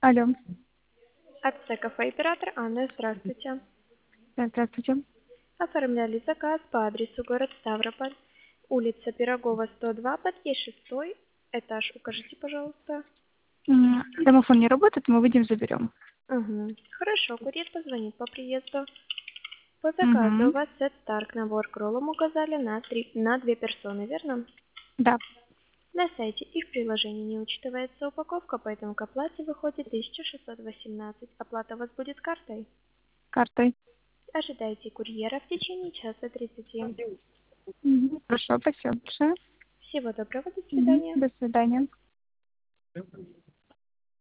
Алло. АЦ кафе оператор Анна, здравствуйте. Да, здравствуйте. Оформляли заказ по адресу город Ставрополь, улица Пирогова, 102, подъезд 6, этаж. Укажите, пожалуйста. Домофон не работает, мы выйдем, заберем. Угу. Хорошо, курьер позвонит по приезду. По заказу у Угу. вас сет Старк набор к роллам указали на 2 персоны, верно? Да, На сайте и в приложении не учитывается упаковка, поэтому к оплате выходит 1618. Оплата у вас будет картой. картой. Ожидайте курьера в течение часа 30. Хорошо, спасибо большое. Всего доброго, до свидания. До свидания.